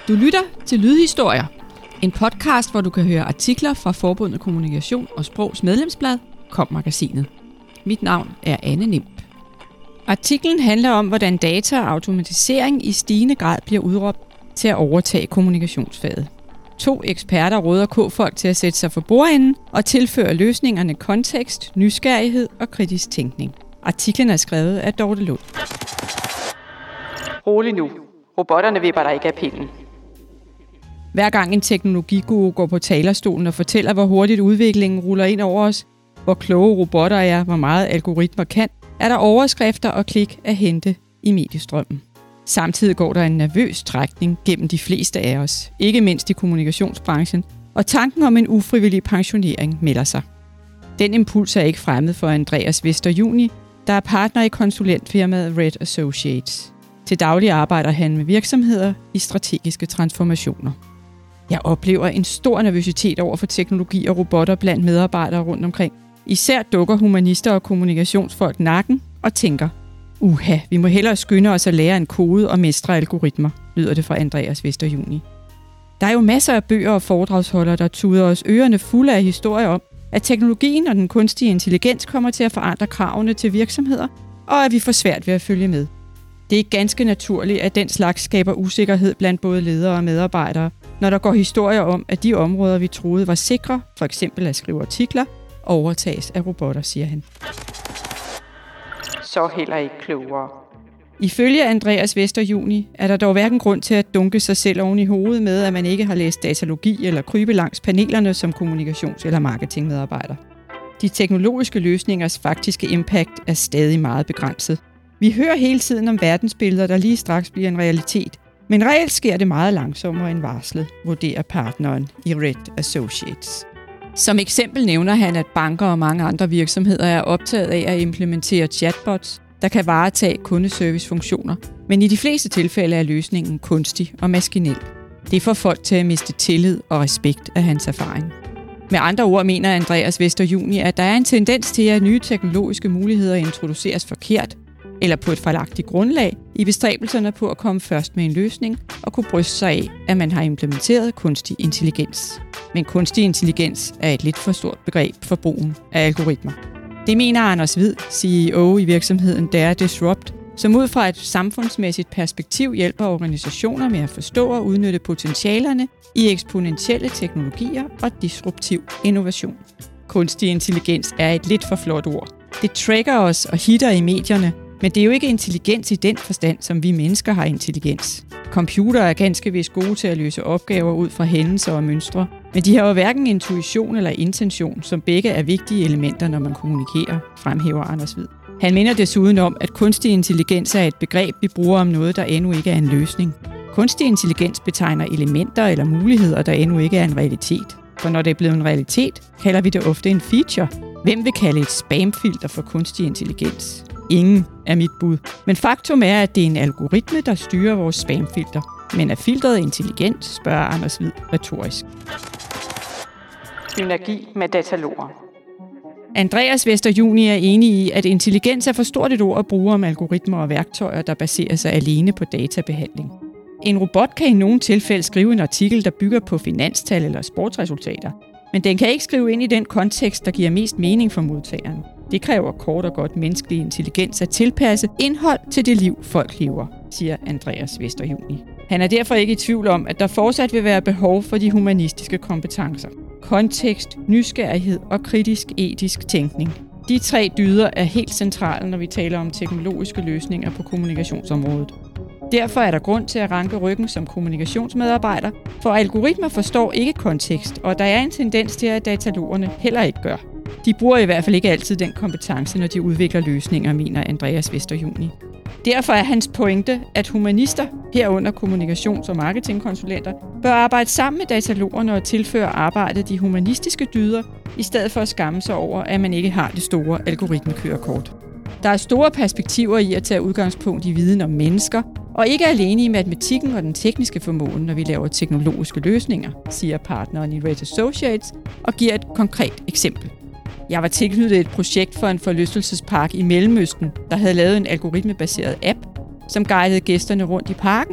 Du lytter til Lydhistorier, en podcast, hvor du kan høre artikler fra Forbundet Kommunikation og Sprogs medlemsblad, KOM-magasinet. Mit navn er Anne Nimp. Artiklen handler om, hvordan data og automatisering i stigende grad bliver udråbt til at overtage kommunikationsfaget. 2 eksperter råder K-folk til at sætte sig for bordenden og tilføre løsningerne kontekst, nysgerrighed og kritisk tænkning. Artiklen er skrevet af Dorte Lund. Rolig nu. Robotterne vipper dig ikke af pinden. Hver gang en teknologiguru går på talerstolen og fortæller, hvor hurtigt udviklingen ruller ind over os, hvor kloge robotter er, hvor meget algoritmer kan, er der overskrifter og klik at hente i mediestrømmen. Samtidig går der en nervøs trækning gennem de fleste af os, ikke mindst i kommunikationsbranchen, og tanken om en ufrivillig pensionering melder sig. Den impuls er ikke fremmed for Andreas Vester Juni, der er partner i konsulentfirmaet Red Associates. Til daglig arbejder han med virksomheder i strategiske transformationer. Jeg oplever en stor nervøsitet over for teknologi og robotter blandt medarbejdere rundt omkring. Især dukker humanister og kommunikationsfolk nakken og tænker, vi må hellere skynde os at lære en kode og mestre algoritmer, lyder det fra Andreas Vester Juni. Der er jo masser af bøger og foredragsholdere, der tuder os ørerne fulde af historier om, at teknologien og den kunstige intelligens kommer til at forandre kravene til virksomheder, og at vi får svært ved at følge med. Det er ganske naturligt, at den slags skaber usikkerhed blandt både ledere og medarbejdere, når der går historier om, at de områder, vi troede var sikre, for eksempel at skrive artikler, overtages af robotter, siger han. Så heller ikke klogere. Ifølge Andreas Vester Juni er der dog hverken grund til at dunke sig selv oven i hovedet med, at man ikke har læst datalogi eller krybe langs panelerne som kommunikations- eller marketingmedarbejder. De teknologiske løsningers faktiske impact er stadig meget begrænset. Vi hører hele tiden om verdensbilleder, der lige straks bliver en realitet, men reelt sker det meget langsommere end varslet, vurderer partneren i Red Associates. Som eksempel nævner han, at banker og mange andre virksomheder er optaget af at implementere chatbots, der kan varetage kundeservicefunktioner, men i de fleste tilfælde er løsningen kunstig og maskinel. Det får folk til at miste tillid og respekt af hans erfaring. Med andre ord mener Andreas Vester Juni, at der er en tendens til, at nye teknologiske muligheder introduceres forkert eller på et fejlagtigt grundlag i bestræbelserne på at komme først med en løsning og kunne bryste sig af, at man har implementeret kunstig intelligens. Men kunstig intelligens er et lidt for stort begreb for brugen af algoritmer. Det mener Anders Hvid, CEO i virksomheden Dare Disrupt, som ud fra et samfundsmæssigt perspektiv hjælper organisationer med at forstå og udnytte potentialerne i eksponentielle teknologier og disruptiv innovation. Kunstig intelligens er et lidt for flot ord. Det trigger os og hitter i medierne, men det er jo ikke intelligens i den forstand, som vi mennesker har intelligens. Computere er ganske vist gode til at løse opgaver ud fra hændelser og mønstre, men de har jo hverken intuition eller intention, som begge er vigtige elementer, når man kommunikerer, fremhæver Anders Hvid. Han minder desuden om, at kunstig intelligens er et begreb, vi bruger om noget, der endnu ikke er en løsning. Kunstig intelligens betegner elementer eller muligheder, der endnu ikke er en realitet. For når det er blevet en realitet, kalder vi det ofte en feature. Hvem vil kalde et spamfilter for kunstig intelligens? Ingen er mit bud. Men faktum er, at det er en algoritme, der styrer vores spamfilter. Men er filteret intelligent, spørger Anders Hvid retorisk. Synergi med dataloger. Andreas Vester Juni er enig i, at intelligens er for stort et ord at bruge om algoritmer og værktøjer, der baserer sig alene på databehandling. En robot kan i nogle tilfælde skrive en artikel, der bygger på finanstal eller sportsresultater, men den kan ikke skrive ind i den kontekst, der giver mest mening for modtageren. Det kræver kort og godt menneskelig intelligens at tilpasse indhold til det liv, folk lever, siger Andreas Vester Juni. Han er derfor ikke i tvivl om, at der fortsat vil være behov for de humanistiske kompetencer. Kontekst, nysgerrighed og kritisk etisk tænkning. De 3 dyder er helt centrale, når vi taler om teknologiske løsninger på kommunikationsområdet. Derfor er der grund til at ranke ryggen som kommunikationsmedarbejder, for algoritmer forstår ikke kontekst, og der er en tendens til, at datalogerne heller ikke gør. De bruger i hvert fald ikke altid den kompetence, når de udvikler løsninger, mener Andreas Vester Juni. Derfor er hans pointe, at humanister, herunder kommunikations- og marketingkonsulenter, bør arbejde sammen med datalogerne og tilføre arbejdet de humanistiske dyder, i stedet for at skamme sig over, at man ikke har det store algoritmekørekort. Der er store perspektiver i at tage udgangspunkt i viden om mennesker, og ikke alene i matematikken og den tekniske formåen, når vi laver teknologiske løsninger, siger partneren i Red Associates og giver et konkret eksempel. Jeg var tilknyttet et projekt for en forlystelsespark i Mellemøsten, der havde lavet en algoritmebaseret app, som guidede gæsterne rundt i parken,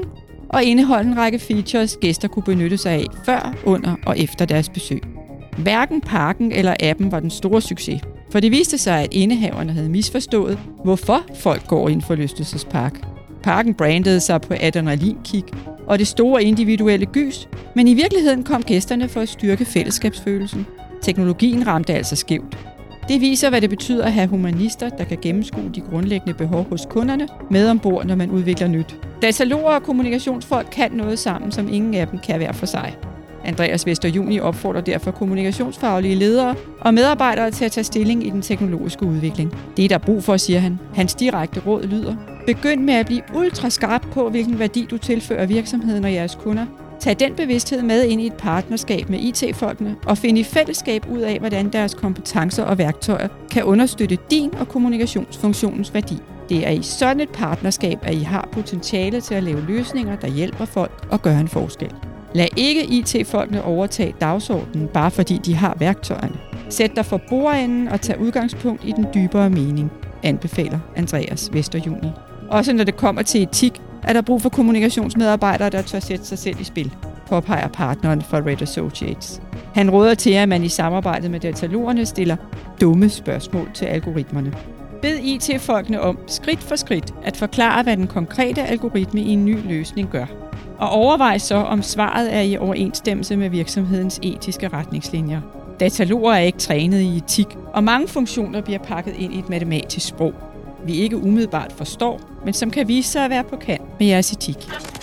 og indeholdt en række features, gæster kunne benytte sig af før, under og efter deres besøg. Hverken parken eller appen var den store succes, for det viste sig, at indehaverne havde misforstået, hvorfor folk går i en forlystelsespark. Parken brandede sig på adrenalinkick og det store individuelle gys, men i virkeligheden kom gæsterne for at styrke fællesskabsfølelsen. Teknologien ramte altså skævt. Det viser, hvad det betyder at have humanister, der kan gennemskue de grundlæggende behov hos kunderne med ombord, når man udvikler nyt. Dataloger og kommunikationsfolk kan noget sammen, som ingen af dem kan hver for sig. Andreas Vester Juni opfordrer derfor kommunikationsfaglige ledere og medarbejdere til at tage stilling i den teknologiske udvikling. Det er der brug for, siger han. Hans direkte råd lyder: begynd med at blive ultra skarp på, hvilken værdi du tilfører virksomheden og jeres kunder. Tag den bevidsthed med ind i et partnerskab med IT-folkene og find i fællesskab ud af, hvordan deres kompetencer og værktøjer kan understøtte din og kommunikationsfunktionens værdi. Det er i sådan et partnerskab, at I har potentiale til at lave løsninger, der hjælper folk og gør en forskel. Lad ikke IT-folkene overtage dagsordenen, bare fordi de har værktøjerne. Sæt dig for bordenden og tag udgangspunkt i den dybere mening, anbefaler Andreas Vester Juni. Også når det kommer til etik, er der brug for kommunikationsmedarbejdere, der tør sætte sig selv i spil, påpeger partneren for Red Associates. Han råder til, at man i samarbejdet med datalogerne stiller dumme spørgsmål til algoritmerne. Bed IT-folkene om skridt for skridt at forklare, hvad den konkrete algoritme i en ny løsning gør. Og overvej så, om svaret er i overensstemmelse med virksomhedens etiske retningslinjer. Dataloger er ikke trænet i etik, og mange funktioner bliver pakket ind i et matematisk sprog, vi ikke umiddelbart forstår, men som kan vise sig at være på kant med jeres etik.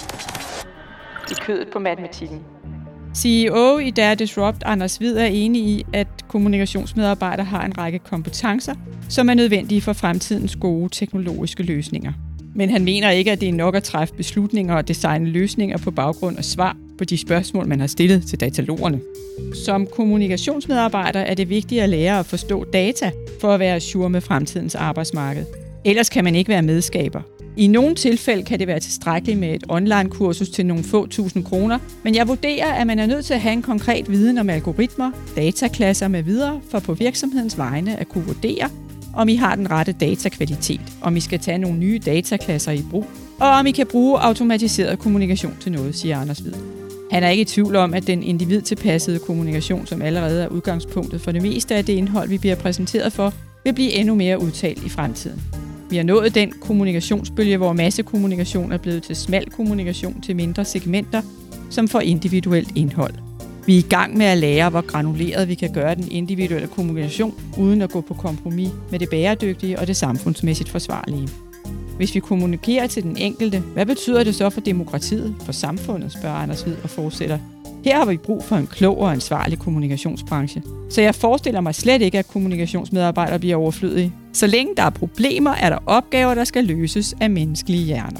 I kødet på matematikken. CEO i Der Disrupt, Anders Hvid, er enig i, at kommunikationsmedarbejdere har en række kompetencer, som er nødvendige for fremtidens gode teknologiske løsninger. Men han mener ikke, at det er nok at træffe beslutninger og designe løsninger på baggrund af svar på de spørgsmål, man har stillet til datalogerne. Som kommunikationsmedarbejder er det vigtigt at lære at forstå data for at være ajour med fremtidens arbejdsmarked. Ellers kan man ikke være medskaber. I nogle tilfælde kan det være tilstrækkeligt med et online-kursus til nogle få tusind kroner, men jeg vurderer, at man er nødt til at have en konkret viden om algoritmer, dataklasser med videre, for på virksomhedens vegne at kunne vurdere, om I har den rette datakvalitet, om I skal tage nogle nye dataklasser i brug, og om I kan bruge automatiseret kommunikation til noget, siger Anders Hvid. Han er ikke i tvivl om, at den individtilpassede kommunikation, som allerede er udgangspunktet for det meste af det indhold, vi bliver præsenteret for, vil blive endnu mere udtalt i fremtiden. Vi har nået den kommunikationsbølge, hvor massekommunikation er blevet til smal kommunikation til mindre segmenter, som får individuelt indhold. Vi er i gang med at lære, hvor granuleret vi kan gøre den individuelle kommunikation, uden at gå på kompromis med det bæredygtige og det samfundsmæssigt forsvarlige. Hvis vi kommunikerer til den enkelte, hvad betyder det så for demokratiet, for samfundet, spørger Anders Hvid og fortsætter. Her har vi brug for en klog og ansvarlig kommunikationsbranche. Så jeg forestiller mig slet ikke, at kommunikationsmedarbejdere bliver overflødige. Så længe der er problemer, er der opgaver, der skal løses af menneskelige hjerner.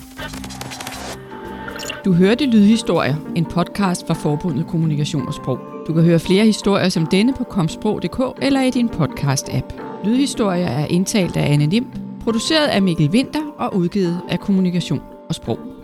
Du hørte Lydhistorier, en podcast fra Forbundet Kommunikation og Sprog. Du kan høre flere historier som denne på komsprog.dk eller i din podcast-app. Lydhistorier er indtalt af Anne Lim, produceret af Mikkel Winther og udgivet af Kommunikation og Sprog.